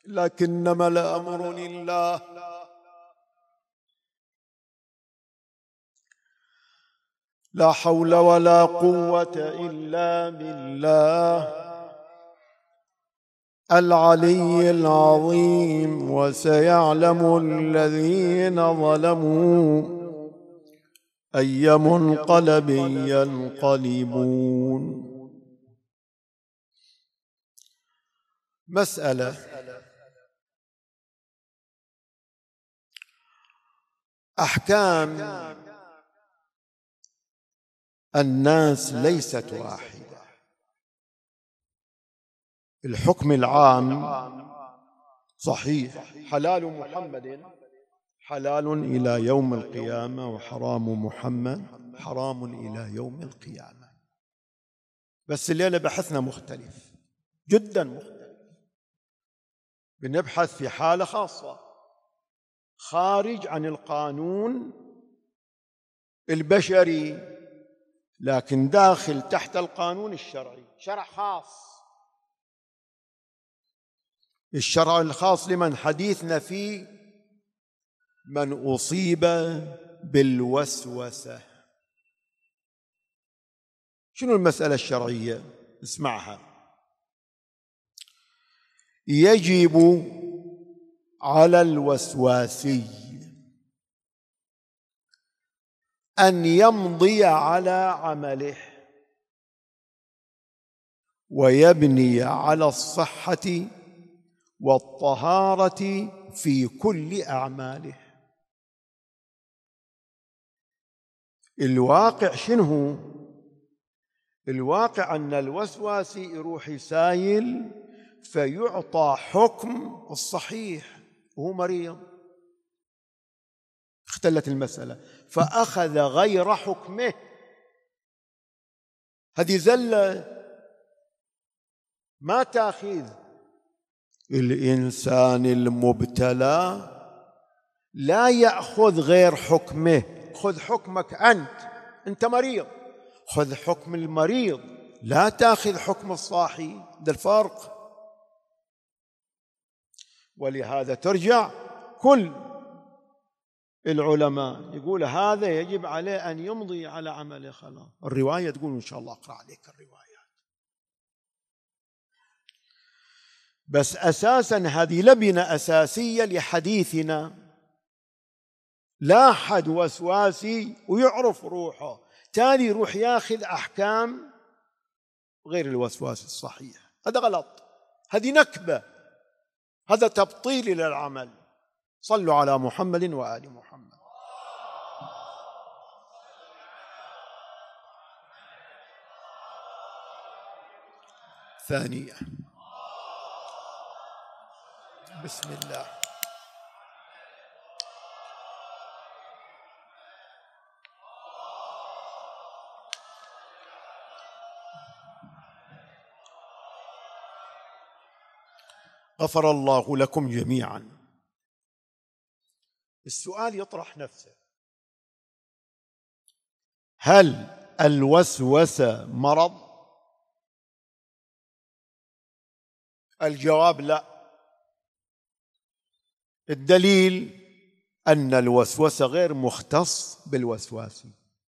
لكنما الأمر لله. لا حول ولا قوة إلا بالله العلي العظيم. وسيعلم الذين ظلموا أي منقلب ينقلبون. مسألة: أحكام الناس ليست واحدة. الحكم العام صحيح، حلال محمد حلال إلى يوم القيامة، وحرام محمد حرام إلى يوم القيامة. بس الليلة بحثنا مختلف جدا مختلف، بنبحث في حالة خاصة خارج عن القانون البشري، لكن داخل تحت القانون الشرعي، شرع خاص. الشرع الخاص لمن حديثنا فيه من أصيب بالوسوسة. شنو المسألة الشرعية؟ اسمعها. يجب على الوسواسي أن يمضي على عمله ويبني على الصحة والطهارة في كل أعماله. الواقع شنو؟ الواقع أن الوسواسي يروح يسايل فيعطى حكم الصحيح وهو مريض، اختلت المسألة فأخذ غير حكمه. هذه زلة ما تأخذ. الإنسان المبتلى لا يأخذ غير حكمه، خذ حكمك أنت مريض، خذ حكم المريض، لا تأخذ حكم الصاحي. ده الفرق. ولهذا ترجع كل العلماء يقول هذا يجب عليه أن يمضي على عمله. خلاص الرواية تقول، إن شاء الله أقرأ عليك الروايات، بس أساسا هذه لبنة أساسية لحديثنا. لا أحد وسواسي ويعرف روحه تالي يروح ياخذ أحكام غير الوسواس الصحيح. هذا غلط، هذه نكبة، هذا تبطيل للعمل. صلوا على محمد وآل محمد. ثانية، بسم الله. غفر الله لكم جميعا. السؤال يطرح نفسه: هل الوسوسة مرض؟ الجواب لا. الدليل أن الوسوسة غير مختص بالوسواس،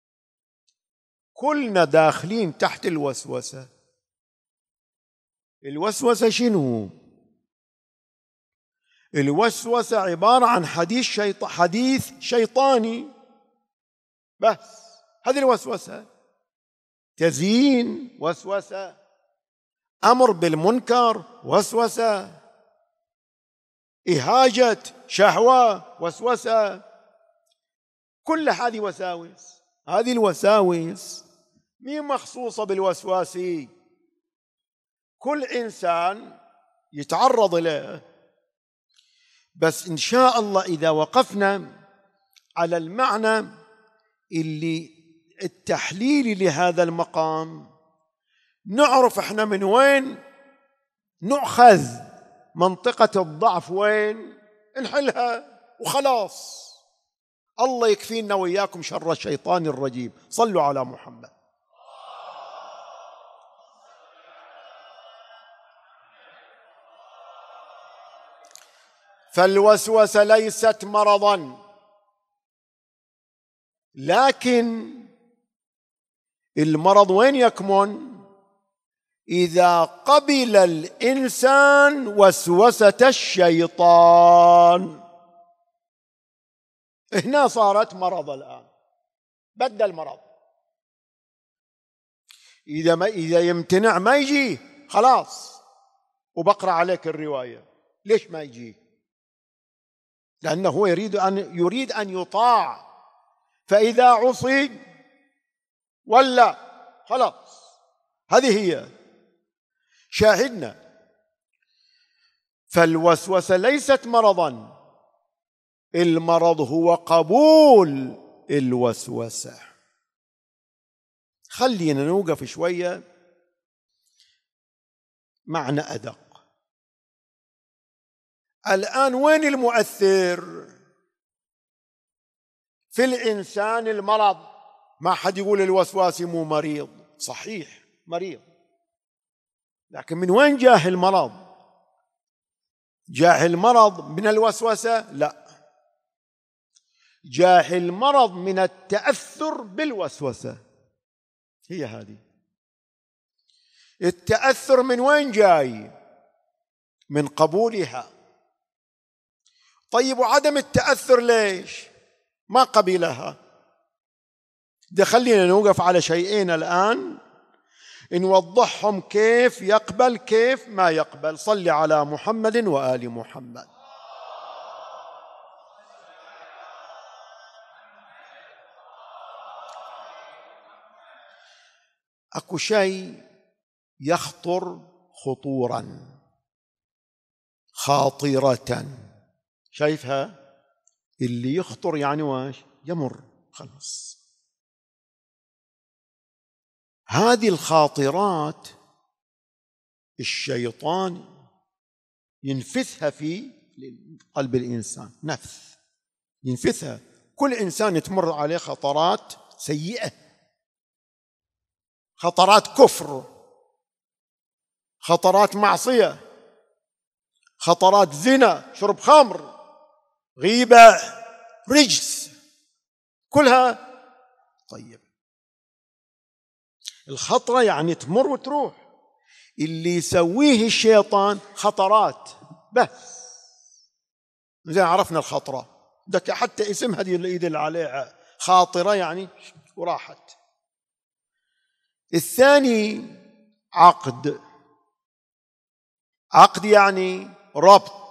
كلنا داخلين تحت الوسوسة. الوسوسة شنو؟ الوسوسة عبارة عن حديث شيطاني بس. هذه الوسوسة. تزيين وسوسة، أمر بالمنكر وسوسة، إهاجة شهوة وسوسة، كل هذه وساوس. هذه الوساوس مين مخصوصة بالوسواسي؟ كل إنسان يتعرض له. بس إن شاء الله إذا وقفنا على المعنى اللي التحليلي لهذا المقام، نعرف احنا من وين نأخذ منطقة الضعف، وين نحلها وخلاص. الله يكفينا وإياكم شر الشيطان الرجيم. صلوا على محمد. فالوسوسة ليست مرضا، لكن المرض وين يكمن؟ إذا قبل الإنسان وسوسة الشيطان، هنا صارت مرض. الآن بدل مرض. إذا يمتنع ما يجي خلاص، وبقرأ عليك الرواية ليش ما يجي؟ لأنه هو يريد أن يطاع، فإذا عصي ولا خلاص. هذه هي شاهدنا. فالوسوسة ليست مرضا، المرض هو قبول الوسوسة. خلينا نوقف شوية معنى أدق. الآن وين المؤثر في الإنسان؟ المرض. ما حد يقول الوسواس مو مريض، صحيح مريض، لكن من وين جاه المرض؟ جاه المرض من الوسوسة؟ لا، جاه المرض من التأثر بالوسوسة. هي هذه التأثر. من وين جاي؟ من قبولها. طيب وعدم التأثر ليش ما قبلها؟ ده خلينا نوقف على شيئين الآن نوضحهم، كيف يقبل كيف ما يقبل. صل على محمد وآل محمد. أكو شيء يخطر خطورا، خاطرة، شايفها؟ اللي يخطر يعني واش؟ يمر خلص. هذه الخاطرات الشيطان ينفثها في قلب الإنسان، نفث ينفثها. كل إنسان تمر عليه خطرات سيئة، خطرات كفر، خطرات معصية، خطرات زنا، شرب خمر، غيبة، رجس، كلها. طيب الخطرة يعني تمر وتروح. اللي يسويه الشيطان خطرات بس. زين عرفنا الخطرة، دك حتى اسم هذه اللي يدل عليها خاطرة يعني وراحت. الثاني عقد. عقد يعني ربط،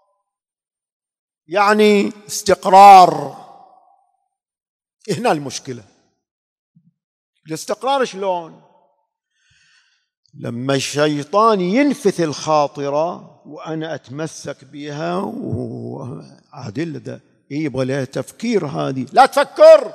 يعني استقرار. هنا المشكلة. الاستقرار شلون؟ لما الشيطان ينفث الخاطرة وأنا أتمسك بها وعادل ده يبغى لها تفكير. هذه لا تفكر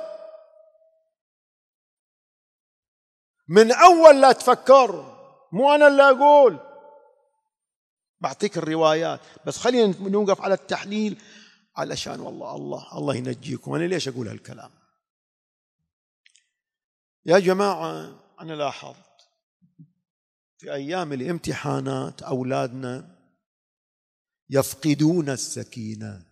من أول، لا تفكر، مو أنا اللي أقول، بعطيك الروايات بس خلينا نوقف على التحليل علشان والله الله ينجيكم. أنا ليش أقول هالكلام يا جماعة؟ أنا لاحظت في أيام الامتحانات أولادنا يفقدون السكينة،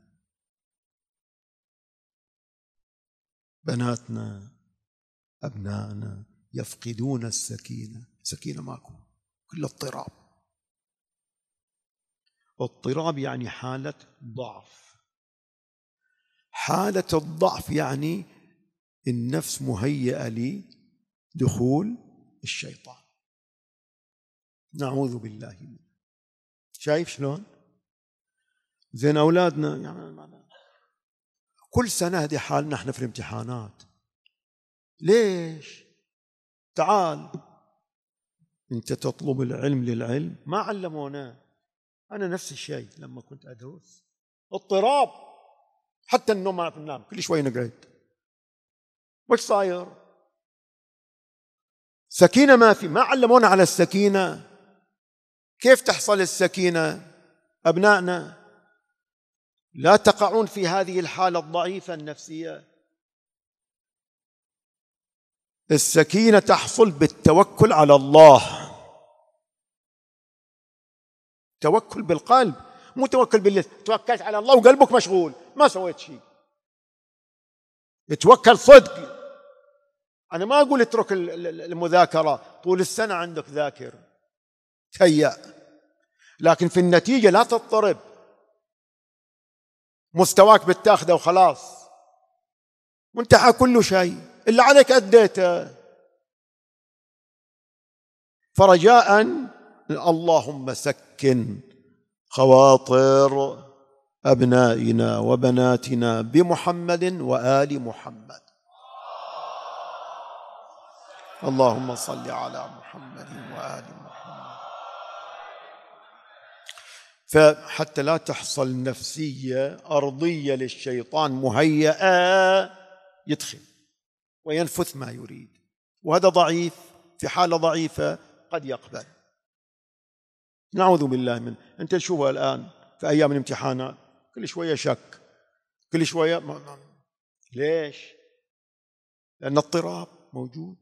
بناتنا أبنائنا يفقدون السكينة. سكينة ماكو، كل اضطراب. اضطراب يعني حالة ضعف. حالة الضعف يعني النفس مهيئة لدخول الشيطان، نعوذ بالله منه. شايف شلون؟ زين أولادنا يعني كل سنة هذه حالنا احنا في الامتحانات. ليش؟ تعال انت تطلب العلم للعلم، ما علمونا. أنا نفس الشيء لما كنت أدرس، اضطراب، حتى النوم ما ننام، كل شوي نقعد. وش صاير؟ سكينة ما في، ما علمونا على السكينة. كيف تحصل السكينة؟ أبنائنا لا تقعون في هذه الحالة الضعيفة النفسية. السكينة تحصل بالتوكل على الله، توكل بالقلب. مو توكل بالله، توكلت على الله وقلبك مشغول ما سويت شيء. توكل صدق. أنا ما أقول اترك المذاكرة، طول السنة عندك ذاكر تهيأ، لكن في النتيجة لا تضطرب، مستواك بتاخذه وخلاص وانتهى كل شيء، اللي عليك أديته. فرجاء اللهم سكن خواطر أبنائنا وبناتنا بمحمد وآل محمد. اللهم صل على محمد وآل محمد. فحتى لا تحصل نفسية أرضية للشيطان مهيئة، يدخل وينفث ما يريد، وهذا ضعيف. في حالة ضعيفة قد يقبل. نعوذ بالله من. أنت تشوفها الآن في أيام الامتحانات، كل شوية شك، كل شوية ليش؟ لأن اضطراب موجود.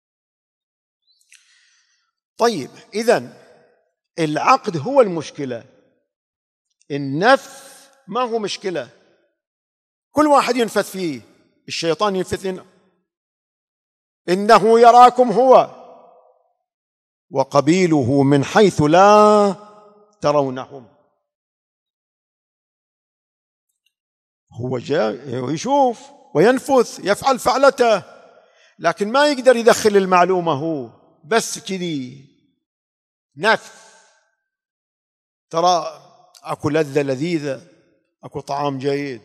طيب، إذن العقد هو المشكلة، النفث ما هو مشكلة. كل واحد ينفث فيه، الشيطان ينفث إنه يراكم هو وقبيله من حيث لا ترونهم. هو جاء يشوف وينفث، يفعل فعلته، لكن ما يقدر يدخل المعلومة هو، بس كذي نفث. ترى أكو لذة لذيذة، أكو طعام جيد،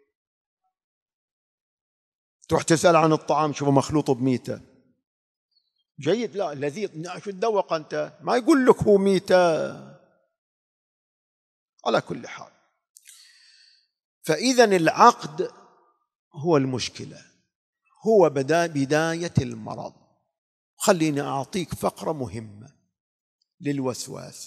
تروح تسأل عن الطعام شوفه مخلوط بميتة، جيد لا لذيذ، شو تذوق أنت؟ ما يقول لك هو ميتة. على كل حال، فإذا العقد هو المشكلة، هو بداية المرض. خليني أعطيك فقرة مهمة للوسواس،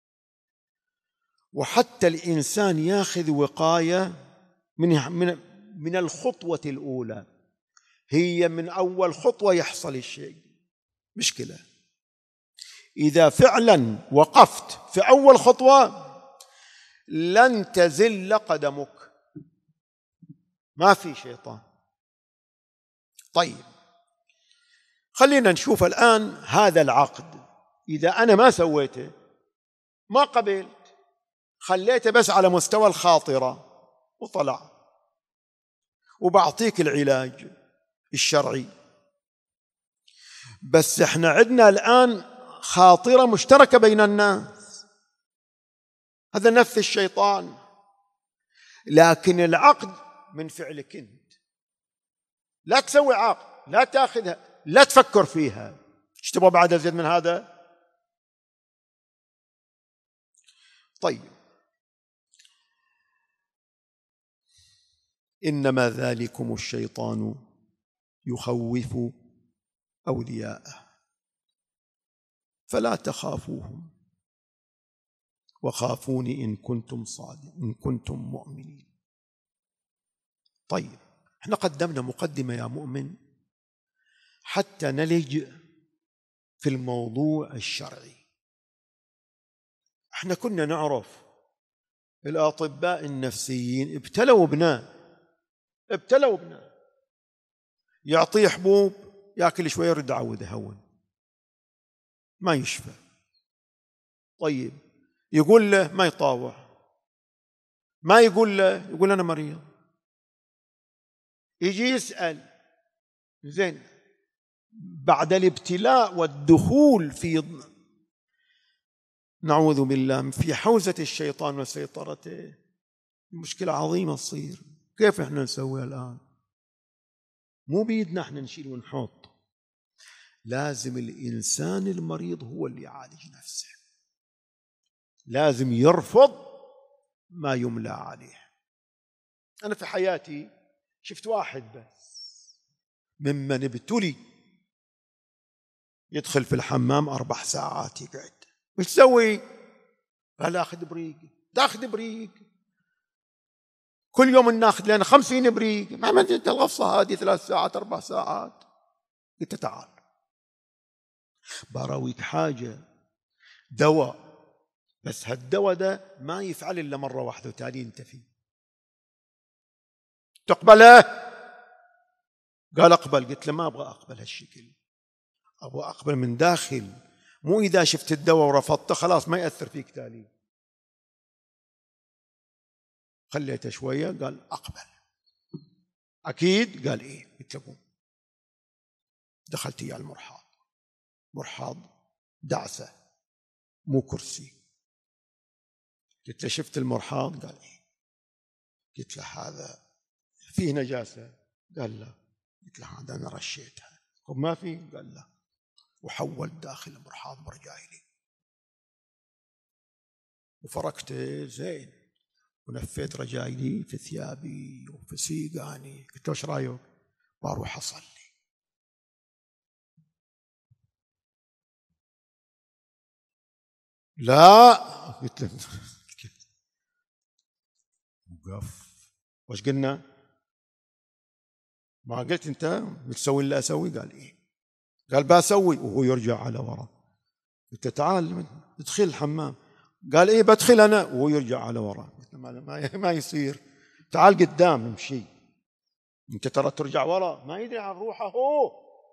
وحتى الإنسان ياخذ وقاية من الخطوة الأولى. هي من أول خطوة يحصل الشيء مشكلة. إذا فعلا وقفت في أول خطوة لن تزل قدمك، ما في شيطان. طيب، خلينا نشوف الآن هذا العقد. إذا أنا ما سويته، ما قبلت، خليته بس على مستوى الخاطرة وطلع، وبعطيك العلاج الشرعي، بس احنا عندنا الآن خاطرة مشتركة بين الناس، هذا نفس الشيطان، لكن العقد من فعلك انت. لا تسوي عقد، لا تاخذها، لا تفكر فيها. ايش تبغى بعد ازيد من هذا؟ طيب، إنما ذلكم الشيطان يخوف أولياءه فلا تخافوهم وخافوني إن كنتم صادقين، إن كنتم مؤمنين. طيب، احنا قدمنا مقدمة يا مؤمن حتى نلج في الموضوع الشرعي. احنا كنا نعرف الأطباء النفسيين ابتلوا ابنه يعطيه حبوب، ياكل شوية يرد عود هون، ما يشفى. طيب، يقول له ما يطاوع، ما يقول له، يقول أنا مريض. يجي يسأل، زين بعد الابتلاء والدخول في، نعوذ بالله، في حوزة الشيطان وسيطرته، مشكلة عظيمة تصير. كيف احنا نسويها الآن؟ مو بيدنا احنا نشيل ونحط، لازم الإنسان المريض هو اللي يعالج نفسه، لازم يرفض ما يملى عليه. أنا في حياتي شفت واحد بس ممن ابتلي يدخل في الحمام 4 ساعات يقعد. وش تسوي؟ قال أخذ بريق. تأخذ بريق؟ كل يوم ناخذ لنا 50 بريق. ما عملت الغفصة هذه 3 ساعات 4 ساعات. قلت تعال براويك حاجة، دواء بس هالدواء ده ما يفعل إلا مرة واحدة وتالي ينتفي. تقبله؟ قال أقبل. قلت له ما أبغى أقبل هالشكل، أبغى أقبل من داخل، مو إذا شفت الدواء ورفضته خلاص ما يأثر فيك تالي. خليته شوية قال أقبل. أكيد؟ قال إيه. قلت له قوم. دخلت إياه المرحاض. مرحاض دعسة مو كرسي. قلت له شفت المرحاض؟ قال إيه. قلت له هذا فيه نجاسة؟ قال لا. قلت له هذا أنا رشيتها. ما فيه؟ قال لا. وحولت داخل المرحاض برجايلي وفركته زين ونفيت رجايلي في ثيابي وفي سيقاني. قلت له ايش رايك؟ بروح اصلي. لا. قلت له وقف. وش قلنا؟ ما قلت انت بتسوي اللي اسوي؟ قال ايه. قال بسوي وهو يرجع على ورا. قلت له تعال ادخل الحمام. قال ايه بدخل انا وهو يرجع على ورا. قلت له ما يصير، تعال قدام نمشي. انت ترى ترجع ورا ما يدري عن روحه هو.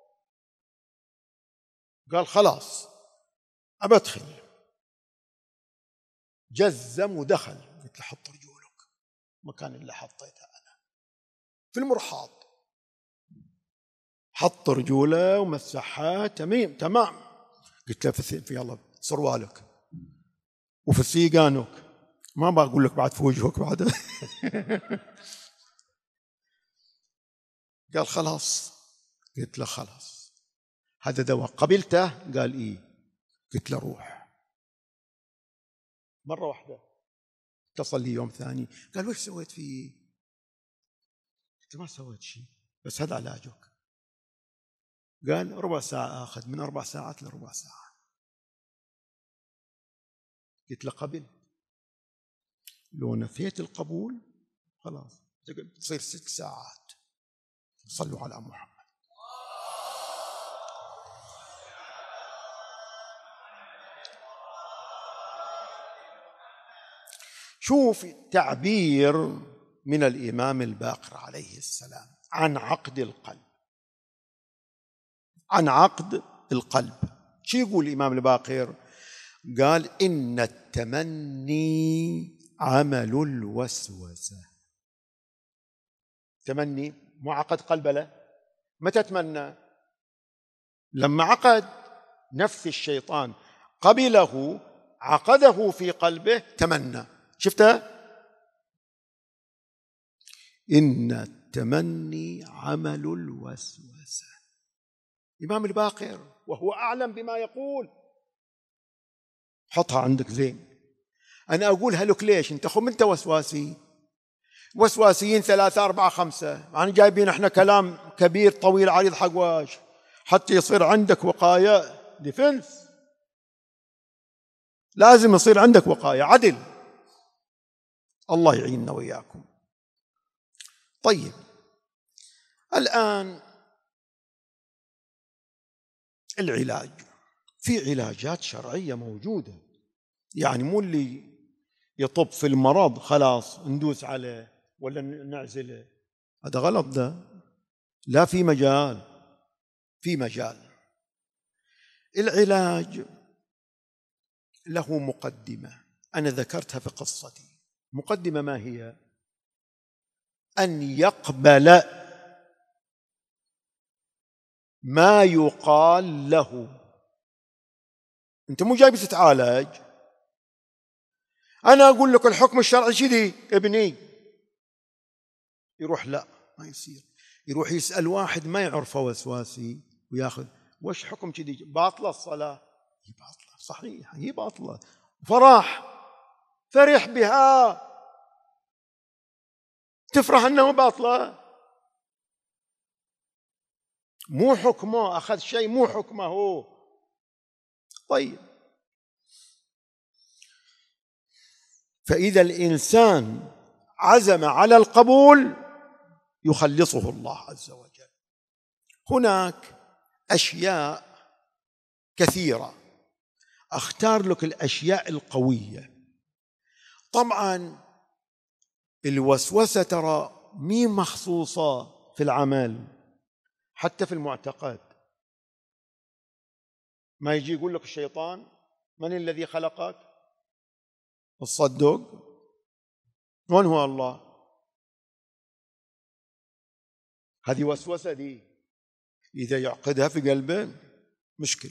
قال خلاص ابى ادخل. جزم ودخل. قلت له حط رجولك مكان اللي حطيتها انا في المرحاض. حط رجوله ومسحها تمام. قلت له في يلا سروالك وفي سيقانك. ما بقول لك بعد في وجهك بعد. قال خلاص. قلت له خلاص هذا دواء قبلته؟ قال ايه. قلت له روح. مرة واحدة. اتصل لي يوم ثاني قال وش سويت فيه؟ قلت ما سويت شيء بس هذا علاجك. قال ربع ساعة آخذ، من 4 ساعات لربع ساعة. قلت له قبل. لو نفيت القبول خلاص تصير 6 ساعات. صلوا على محمد. شوف تعبير من الإمام الباقر عليه السلام عن عقد القلب. عن عقد القلب شو يقول الإمام الباقر؟ قال إن التمني عمل الوسوسة. تمني مو عقد قلبه له. متى تمنى؟ لما عقد نفس الشيطان قبله عقده في قلبه تمنى. شفته؟ إن التمني عمل الوسوسة. إمام الباقر وهو أعلم بما يقول. حطها عندك زين. أنا أقولها لك ليش؟ أنت خم أنت وسواسي. وسواسيين 3 4 5 يعني جايبين احنا كلام كبير طويل عريض حقواش حتى يصير عندك وقاية ديفنس. لازم يصير عندك وقاية عدل. الله يعيننا وإياكم. طيب الآن العلاج. في علاجات شرعية موجودة، يعني مو اللي يطب في المرض خلاص ندوس عليه ولا نعزله، هذا غلط ده. لا، في مجال. في مجال. العلاج له مقدمة أنا ذكرتها في قصتي. مقدمة ما هي؟ أن يقبل ما يقال له. أنت مو جاي بتتعالج. أنا أقول لك الحكم الشرعي كذي ابني، يروح لا ما يصير، يروح يسأل واحد ما يعرفه وسواسي وياخذ وش حكم كذي؟ باطلة الصلاة؟ هي باطلة صحيح، هي باطلة. فرح بها، تفرح أنه باطلة. مو حكمه، أخذ شيء مو حكمه هو. طيب فإذا الإنسان عزم على القبول يخلصه الله عز وجل. هناك أشياء كثيرة أختار لك الأشياء القوية. طبعا الوسوسة ترى مي مخصوصة في العمل، حتى في المعتقد. ما يجي يقول لك الشيطان من الذي خلقك؟ تصدق من هو الله؟ هذه وسوسة دي، إذا يعقدها في قلبه مشكل،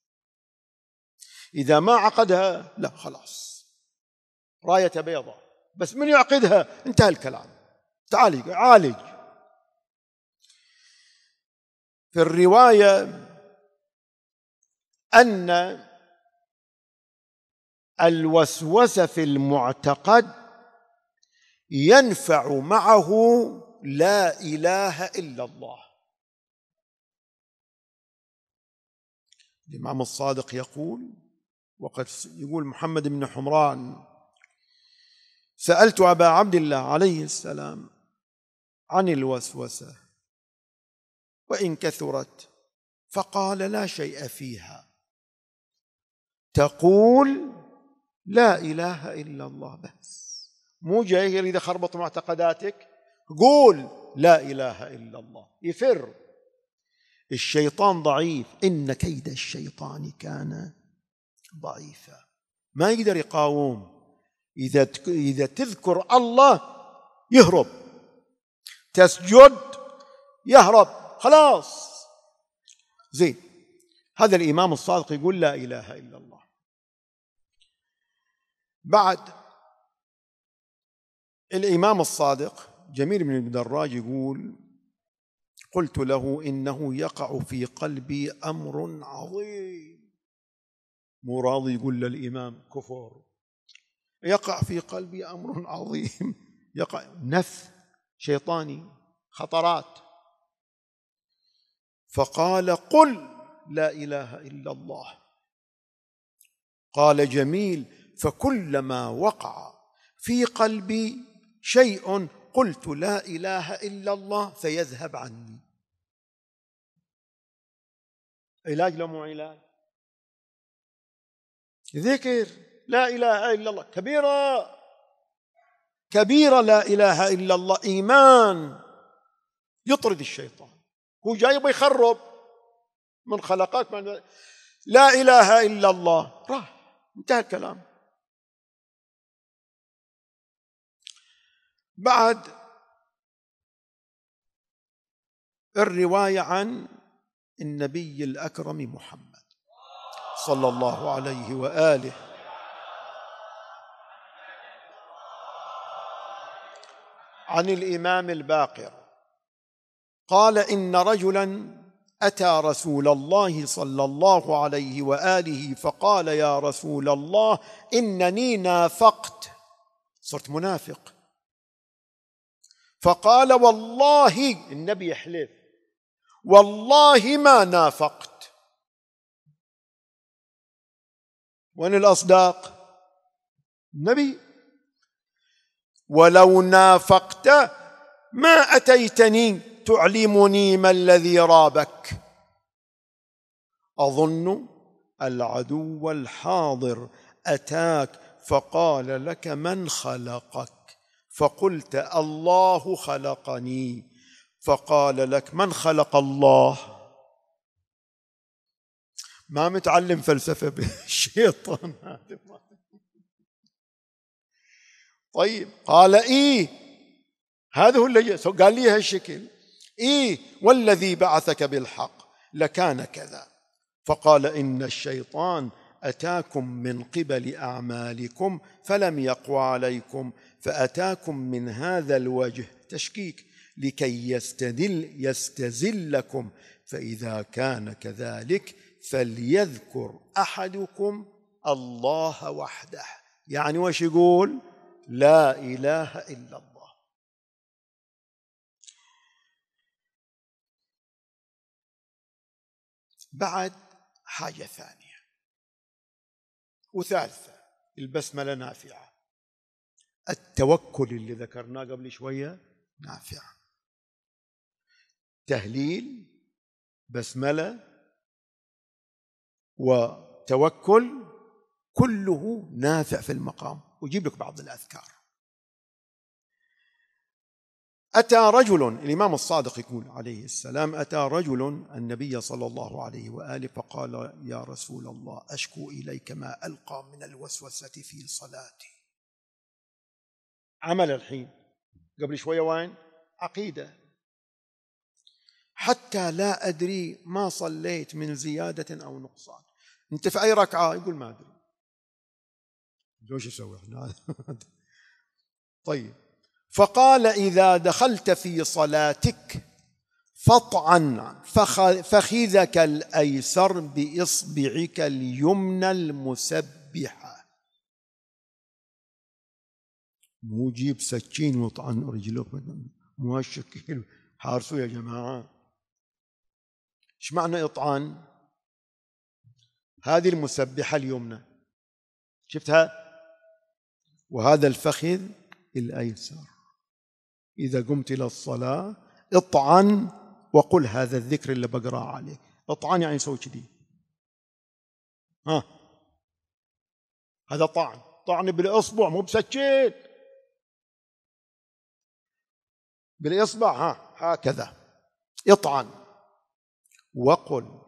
إذا ما عقدها لا خلاص راية بيضاء. بس من يعقدها انتهى الكلام، تعالج عالج. في الرواية أن الوسوسة في المعتقد ينفع معه لا إله إلا الله. الإمام الصادق يقول، وقد يقول محمد بن حمران: سألت أبا عبد الله عليه السلام عن الوسوسة وإن كثرت، فقال: لا شيء فيها، تقول لا إله إلا الله بس. مو جاي يريد يخربط معتقداتك، قول لا إله إلا الله. يفر الشيطان ضعيف، إن كيد الشيطان كان ضعيفا، ما يقدر يقاوم. إذا تذكر الله يهرب، تسجد يهرب، خلاص. زين، هذا الإمام الصادق يقول لا إله إلا الله. بعد الإمام الصادق جميل بن الدراج يقول: قلت له إنه يقع في قلبي أمر عظيم. مو راضي يقول للإمام كفر، يقع في قلبي أمر عظيم، يقع نفث شيطاني، خطرات. فقال: قل لا إله إلا الله. قال جميل: فكلما وقع في قلبي شيء قلت لا إله إلا الله فيذهب عني. علاج لو مو علاج، ذكر لا إله إلا الله كبيرة كبيرة، لا إله إلا الله إيمان يطرد الشيطان. هو جايب يخرب من خلقات من لا إله إلا الله، راح انتهى الكلام. بعد الرواية عن النبي الأكرم محمد صلى الله عليه وآله، عن الإمام الباقر قال: إن رجلا أتى رسول الله صلى الله عليه وآله فقال: يا رسول الله إنني نافقت، صرت منافق. فقال: والله، النبي يحلف، والله ما نافقت. وين الأصداق؟ النبي: ولو نافقت ما أتيتني تعلمني ما الذي رابك. أظن العدو الحاضر أتاك فقال لك من خلقك، فقلت الله خلقني، فقال لك من خلق الله. ما متعلم فلسفة بالشيطان. طيب، قال إيه، هذا هو اللي قال لي هالشكل، إيه والذي بعثك بالحق لكان كذا. فقال: إن الشيطان أتاكم من قبل أعمالكم فلم يقوى عليكم، فأتاكم من هذا الوجه تشكيك لكي يستزلكم، فإذا كان كذلك فليذكر أحدكم الله وحده. يعني وش يقول؟ لا إله إلا الله. بعد حاجة ثانية وثالثة، البسملة نافعة، التوكل اللي ذكرناه قبل شوية نافع. تهليل، بسملة، وتوكل كله نافع في المقام. وأجيب لك بعض الأذكار. أتى رجل، الإمام الصادق يقول عليه السلام: أتى رجل النبي صلى الله عليه وآله فقال: يا رسول الله، أشكو إليك ما ألقى من الوسوسة في صلاتي. عمل الحين، قبل شوية وين؟ عقيدة. حتى لا أدري ما صليت من زيادة أو نقصان. أنت في أي ركعة؟ يقول ما أدري. ليش يسوي احنا؟ طيب. فقال: إذا دخلت في صلاتك فاطعن فخذك الأيسر بإصبعك اليمنى المسبحة. مو جيب سكين وطعن رجلك، مو هالشكل. حارسوا يا جماعة. ايش معنى اطعن؟ هذه المسبحة اليمنى شفتها، وهذا الفخذ الأيسر. إذا قمت إلى الصلاة اطعن وقل هذا الذكر اللي بقرأ عليك. اطعن يعني سوي كذي. هذا طعن بالإصبع، مو بسكين، بالإصبع. هكذا اطعن وقل،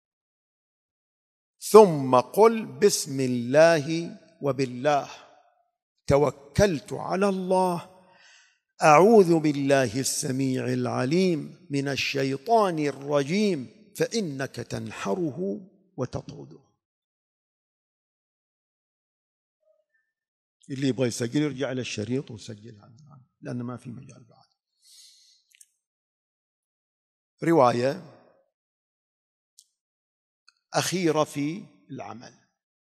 ثم قل: بسم الله وبالله توكلت على الله، أعوذ بالله السميع العليم من الشيطان الرجيم، فإنك تنحره وتطرده. اللي يبغى يسجل يرجع إلى الشريط ويسجلها، لأن ما في مجال بعد. رواية أخيرة في العمل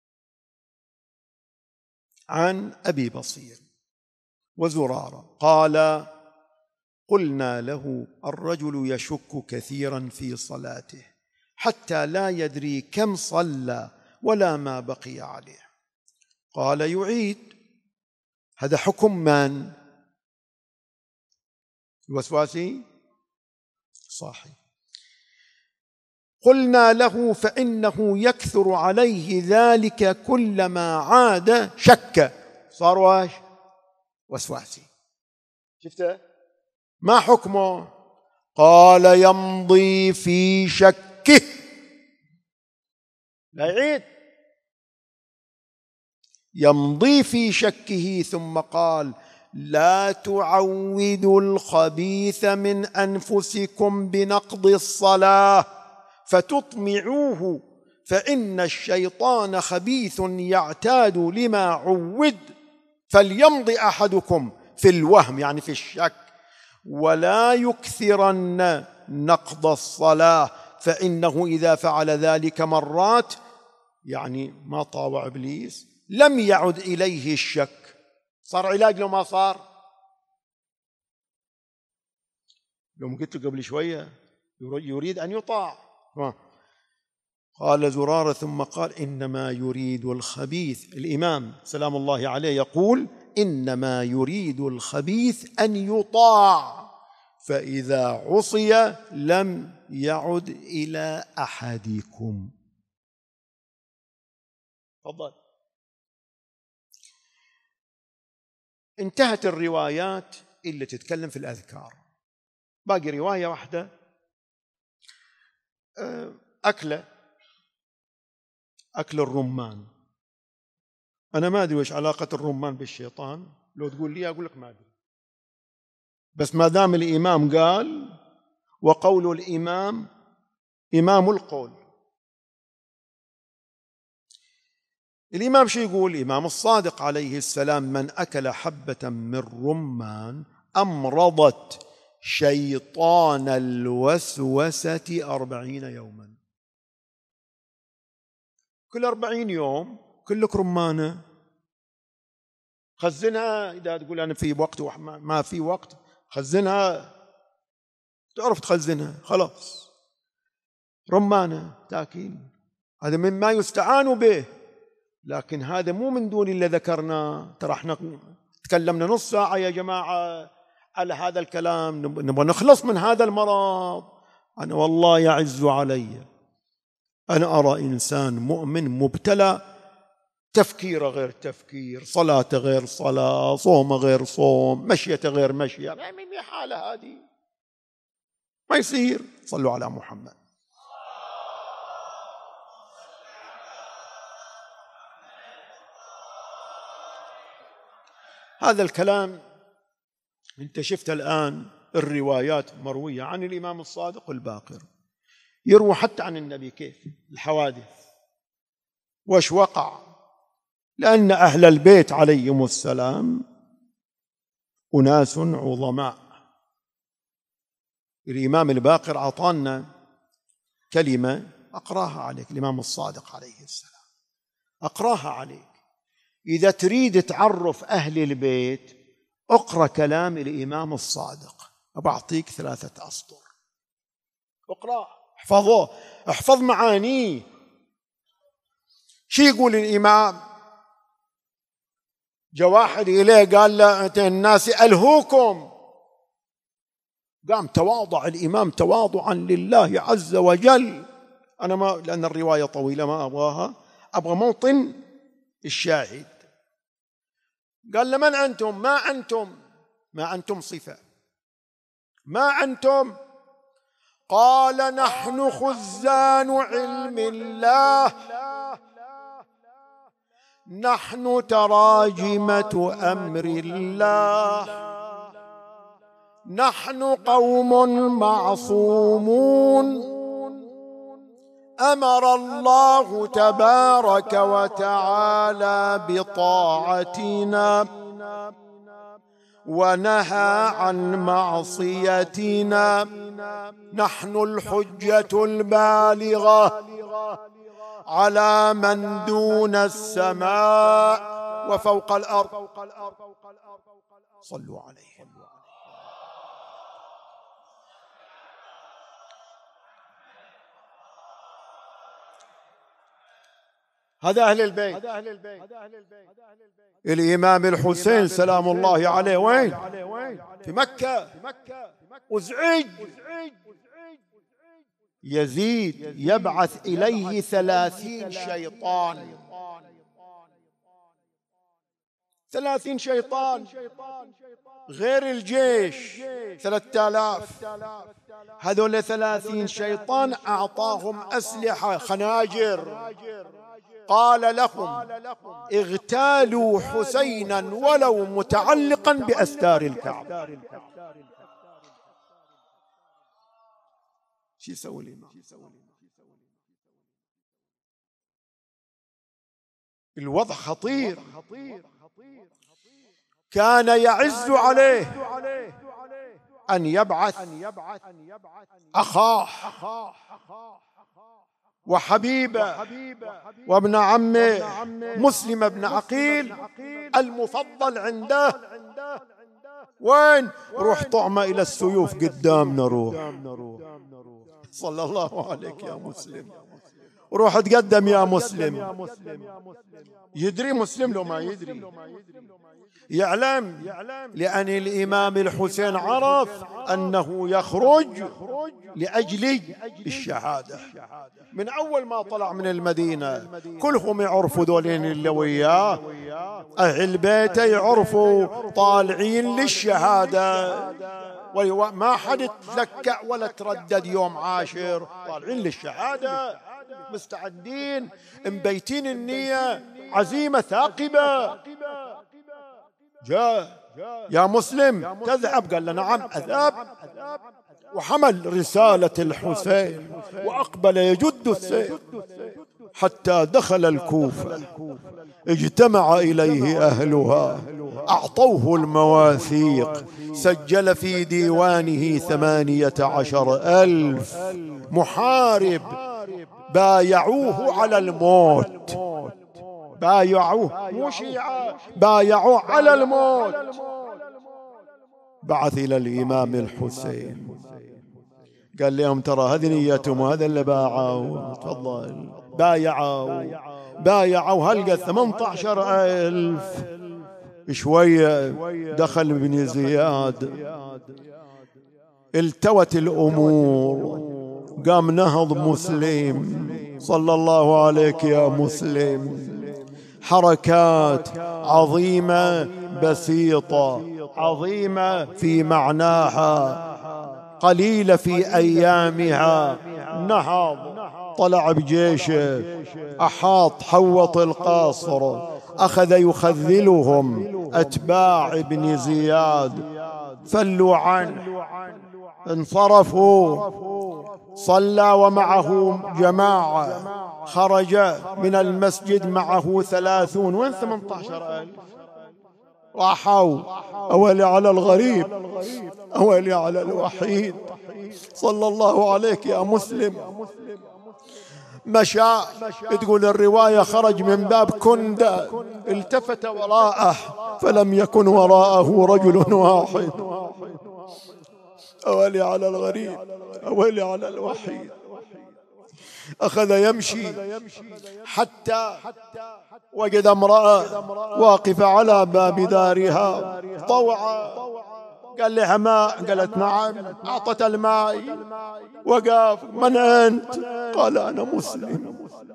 عن أبي بصير وزرارة قال: قلنا له: الرجل يشك كثيرا في صلاته حتى لا يدري كم صلى ولا ما بقي عليه. قال: يعيد. هذا حكم من؟ الوسواسي؟ صاحي. قلنا له: فإنه يكثر عليه ذلك كلما عاد شك. صار واش؟ وسواسي. شفته؟ ما حكمه؟ قال: يمضي في شكه. لا يعيد، يمضي في شكه. ثم قال: لا تعودوا الخبيث من أنفسكم بنقض الصلاة فتطمعوه، فإن الشيطان خبيث يعتاد لما عود، فليمضي أحدكم في الوهم يعني في الشك، ولا يكثرن نقض الصلاة، فإنه إذا فعل ذلك مرات، يعني ما طاوع إبليس، لم يعد إليه الشك. صار علاج لو ما صار؟ لو قلت قبل شوية يريد أن يطاع. قال زرارة ثم قال: إنما يريد الخبيث. الإمام سلام الله عليه يقول: إنما يريد الخبيث أن يطاع، فإذا عصي لم يعد إلى أحدكم. تفضل. انتهت الروايات اللي تتكلم في الأذكار. باقي رواية واحدة، أكل الرمان. أنا ما أدري وش علاقة الرمان بالشيطان، لو تقول لي أقول لك ما أدري، بس ما دام الإمام قال، وقول الإمام إمام القول. الإمام شو يقول؟ الإمام الصادق عليه السلام: من أكل حبة من رمان أمرضت شيطان الوسوسة 40 يوما. كل 40 يوم كلك رمانة خزنها. إذا تقول أنا في وقت ما في وقت، خزنها، تعرف تخزنها، خلاص رمانة تاكل. هذا مما يستعان به، لكن هذا مو من دون اللي ذكرناه. ترى احنا تكلمنا نص ساعة يا جماعة على هذا الكلام، نبغى نخلص من هذا المرض. أنا والله يعز علي أنا أرى إنسان مؤمن مبتلى تفكير غير تفكير، صلاة غير صلاة، صوم غير صوم، مشية غير مشية. من حالة هذه ما يصير. صلوا على محمد. هذا الكلام انت شفت الآن الروايات مروية عن الإمام الصادق الباقر، يروى حتى عن النبي كيف الحوادث وش وقع، لأن أهل البيت عليهم السلام أناس عظماء. الإمام الباقر أعطانا كلمة أقراها عليك، الإمام الصادق عليه السلام أقراها عليك. إذا تريد تعرف أهل البيت اقرأ كلام الإمام الصادق، أبعطيك 3 أسطر، اقرأ احفظه، احفظ معانيه. شي يقول الإمام؟ جاء واحد إليه قال له الناس ألهوكم، قام تواضع الإمام تواضعا لله عز وجل. أنا ما، لأن الرواية طويلة ما أبغاها، أبغى موطن الشاهد. قال له من أنتم؟ ما أنتم صفة، ما أنتم؟ قال نحن خزان علم الله، نحن تراجمة أمر الله، نحن قوم معصومون أمر الله تبارك وتعالى بطاعتنا ونهى عن معصيتنا، نحن الحجة البالغة على من دون السماء وفوق الأرض. صلوا عليه. هذا أهل البيت. الإمام الحسين سلام الله عليه وين؟ في مكة. وزعج يزيد يبعث إليه 30 شيطان، 30 شيطان غير الجيش 3000. هذول 30 شيطان أعطاهم أسلحة خناجر، قال لهم اغتالوا حسينا ولو متعلقا بأستار الكعبة. شو يسوي الإمام؟ الوضع خطير. كان يعز عليه أن يبعث أخاه وحبيبه وابن عمه مسلم بن عقيل المفضل عنده. وين؟ روح طعمه إلى السيوف قدامنا، روح صلى الله عليك يا مسلم، روح تقدم يا مسلم. يدري مسلم لو ما يدري؟ يعلم، لأن الإمام الحسين عرف أنه يخرج لأجل الشهادة. من أول ما طلع من المدينة كلهم يعرفوا دولين اللي وياه، أهل بيته يعرفوا طالعين للشهادة، وما حد تلكع ولا تردد يوم عاشر، طالعين للشهادة مستعدين مبيتين النية، عزيمة ثاقبة. جاء يا مسلم تذهب؟ قال له نعم أذهب. وحمل رسالة الحسين وأقبل يجد السيف حتى دخل الكوفة، اجتمع إليه أهلها، أعطوه المواثيق، سجل في ديوانه 18,000 محارب بايعوه على الموت، بايعوه مو شيعة، بايعوه على الموت. بعث إلى الإمام الحسين قال لهم ترى هذه نيتهم وهذا اللي باعوا، تفضل. بايعوا هلقى 18,000 شوية. دخل ابن زياد، التوت الأمور، قام نهض مسلم، صلى الله عليك يا مسلم، حركات عظيمة بسيطة، عظيمة في معناها، قليلة في أيامها. نهض، طلع بجيشه، أحاط حوط القاصر، أخذ يخذلهم أتباع ابن زياد، فلوا عنه، انصرفوا. صلى ومعه جماعة، خرج من المسجد معه 30. وين 18,000؟ راحوا. أولي على الغريب، أولي على الوحيد. صلى الله عليك يا مسلم. مشى، تقول الرواية خرج من باب كندة، التفت وراءه فلم يكن وراءه رجل واحد. أولي على الغريب، أولي على الوحيد. أخذ يمشي حتى وجد امرأة واقفة على باب دارها طوعا. قال لها ماء؟ قالت نعم. أعطت الماء، وقف. من أنت؟ قال أنا مسلم.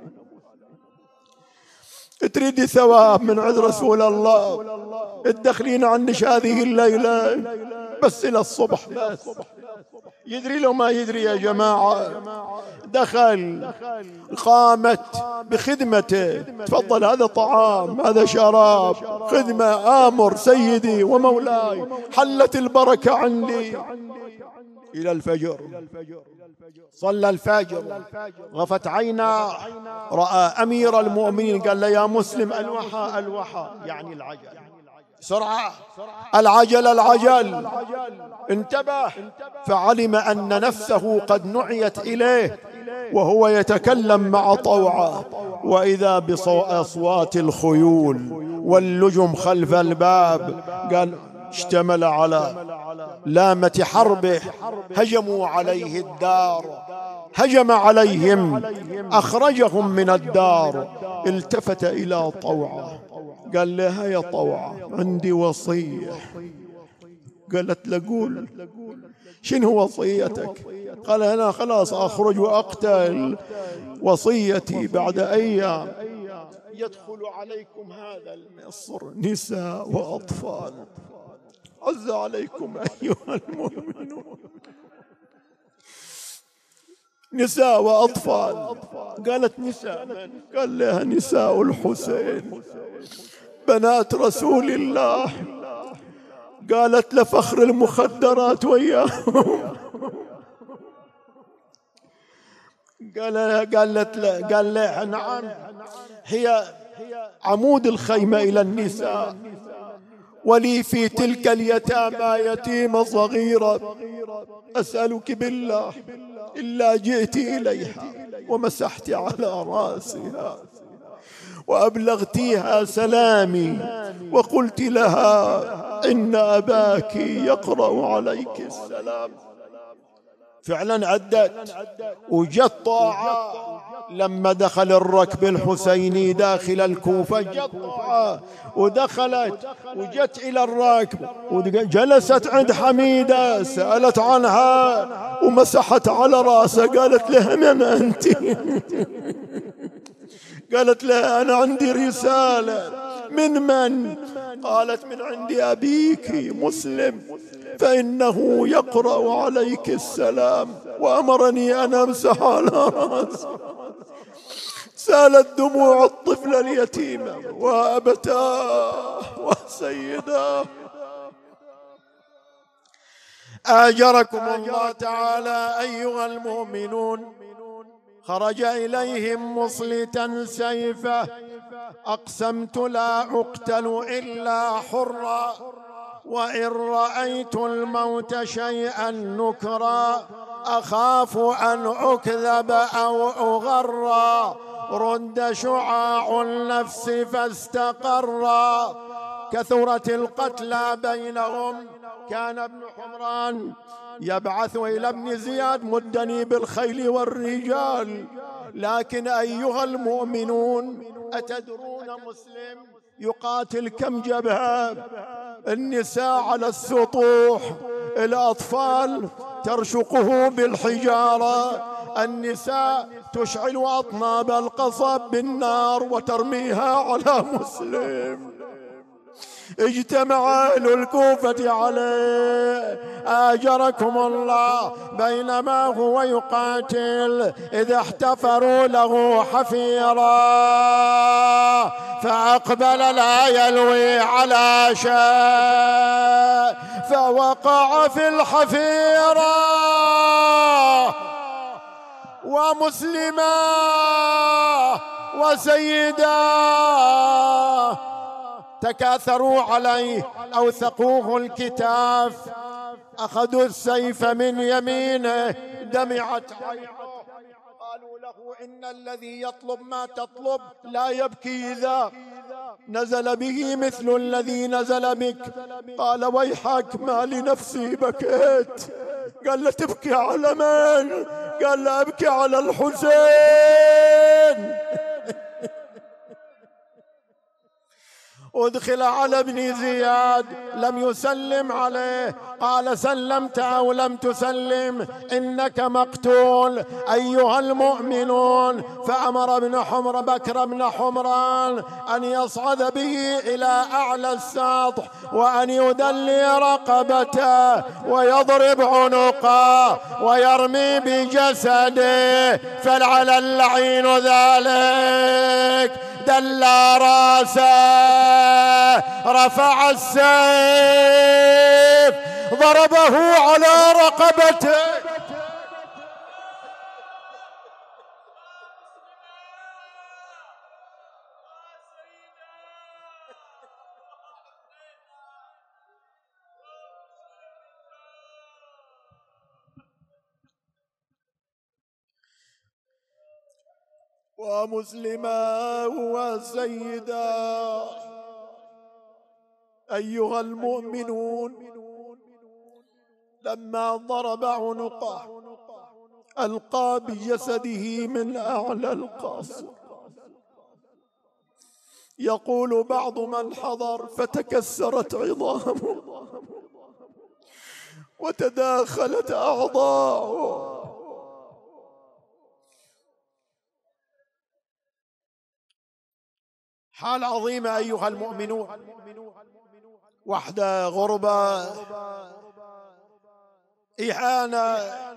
تريد ثواب من عند رسول الله، تدخلين عنش هذه الليلة بس إلى الصبح بس. يدري لو ما يدري يا جماعة. دخل، قامت بخدمته. تفضل، هذا طعام، هذا شراب، خدمة، آمر سيدي ومولاي، حلت البركة عندي. إلى الفجر صلى الفجر، غفت عيناه، رأى أمير المؤمنين. قال له يا مسلم الوحى الوحى، يعني العجل، سرعة، العجل العجل. انتبه، فعلم أن نفسه قد نعيت إليه وهو يتكلم مع طوعة، وإذا بأصوات الخيول واللجم خلف الباب. قال اشتمل على لامة حربه، هجموا عليه الدار، هجم عليهم، أخرجهم من الدار. التفت إلى طوعة، قال لها يا طوعة عندي وصية. قالت له قول. شنو وصيتك؟ قال أنا خلاص أخرج وأقتل، وصيتي بعد أيام يدخل عليكم هذا المصر نساء وأطفال. عز عليكم أيها المؤمنون، نساء وأطفال. قالت نساء من؟ قال لها نساء الحسين بنات رسول الله. قالت لفخر المخدرات وياهم. قال لها نعم، هي عمود الخيمة إلى النساء، ولي في تلك اليتامى يتيمة صغيرة. أسألك بالله إلا جئت إليها ومسحت على رأسها وأبلغتيها سلامي وقلت لها إن أباك يقرأ عليك السلام. فعلا عدت، وجت طاعة لما دخل الركب الحسيني داخل الكوفة. جت طاعة ودخلت وجت إلى الركب وجلست عند حميدة، سألت عنها ومسحت على رأسها. قالت لها من أنت؟ قالت لها أنا عندي رسالة. من؟ قالت من عند أبيك مسلم، فإنه يقرأ عليك السلام وأمرني أن أمسح على رأسه. سالت دموع الطفل اليتيمة وأبتاه وسيداه. آجركم الله تعالى أيها المؤمنون. خرج إليهم مصلتا سيفه، أقسمت لا أقتل إلا حرا، وإن رأيت الموت شيئا نكرا، أخاف أن أكذب أو أغرى، رد شعاع النفس فاستقرا. كثرت القتلى بينهم. كان ابن حمران يبعث إلى ابن زياد مدني بالخيل والرجال. لكن أيها المؤمنون، أتدرون مسلم يقاتل كم جبهة؟ النساء على السطوح، الأطفال ترشقه بالحجارة، النساء تشعل أطناب القصب بالنار وترميها على مسلم. اجتمع أهل الكوفة عليه آجركم الله بينما هو يقاتل إذ احتفروا له حفيرا، فأقبل لا يلوي على شيء فوقع في الحفيرة، ومسلما وسيدا تكاثروا عليه، أوثقوه الكتاف، أخذوا السيف من يمينه، دمعت عينه، قالوا له إن الذي يطلب ما تطلب لا يبكي إذا نزل به مثل الذي نزل بك. قال ويحك ما لنفسي بكيت. قال له تبكي على من؟ قال له أبكي على الحسين. أدخل على ابن زياد لم يسلم عليه، قال سلمت أو لم تسلم إنك مقتول أيها المؤمنون. فأمر بكر بن حمران أن يصعد به إلى أعلى السطح وأن يدلي رقبته ويضرب عنقه ويرمي بجسده، فلعل اللعين ذلك دلى راسه، رفع السيف ضربه على رقبته. ومسلما وسيدا أيها المؤمنون، لما ضرب عنقه ألقى بجسده من أعلى القصر. يقول بعض من حضر فتكسرت عظامه وتداخلت أعضاؤه. حال عظيمة أيها المؤمنون. وحدة غربة إهانة،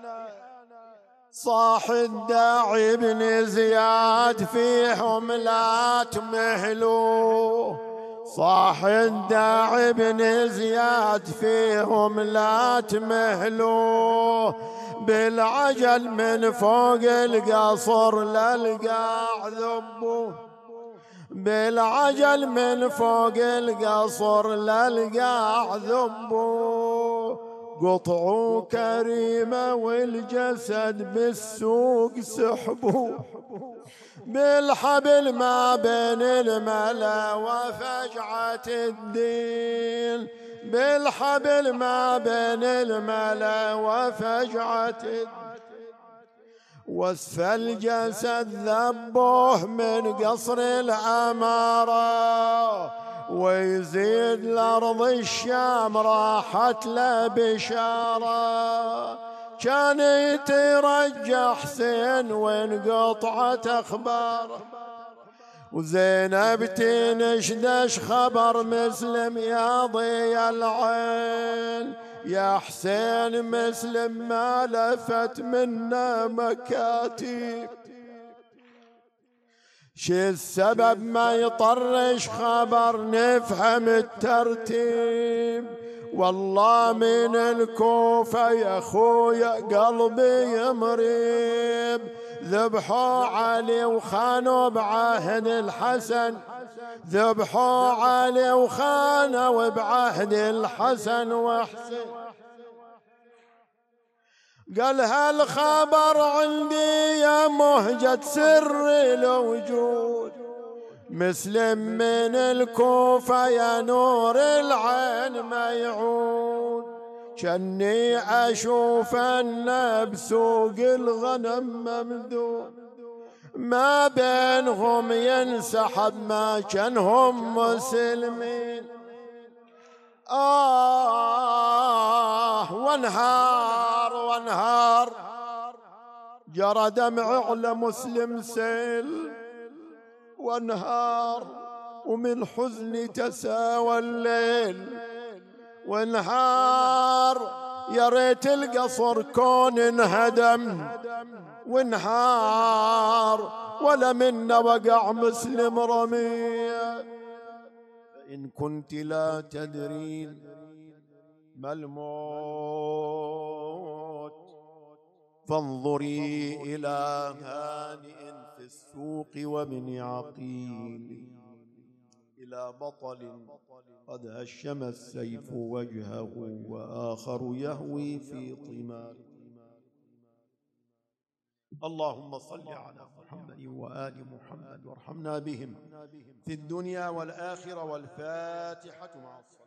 صاح الداعي بن زياد فيهم لا تمهلوا، صاح الداعي بن زياد فيهم لا تمهلوا، بالعجل من فوق القصر للقاع ذبوا، بالعجل من فوق القصر للقاع ذبوا، قطعوا كريمة والجسد بالسوق سحبوا، بالحبل ما بين الملا وفجعة الدين، بالحبل ما بين الملا وفجعة الدين، واسفل الجسد ذبوه من قصر الأمارة، ويزيد الأرض الشام راحت له بشارة، كان يترجى حسين وانقطعت أخباره، وزينب تنشدش خبر مسلم يا ضي العين، يا حسين مسلم ما لفت منا مكاتب، شي السبب ما يطرش خبر نفهم الترتيب، والله من الكوفة يا خويا قلبي يمريب، ذبحوا علي وخانوا بعهد الحسن، ذبحوا علي وخانوا بعهد الحسن وحسين، قال هالخبر عندي يا مهجة سر الوجود، مسلم من الكوفة يا نور العين ما يعود، كني أشوف أن بسوق الغنم ممدود، ما بينهم ينسحب ما كانهم مسلمين، وانهار جرى دمع على مسلم سيل وانهار، ومن حزني تساوى الليل وانهار. يا ريت القصر كون انهدم وانهار، ولا منا وقع مسلم رمية. فإن كنت لا تدرين ما الموت، فانظري إلى هانئ في السوق وابن عقيل، إلى بطل قد هشم السيف وجهه وآخر يهوي في طمار. اللهم صل على محمد وآل محمد وارحمنا بهم في الدنيا والآخرة. والفاتحة مع الصلاة.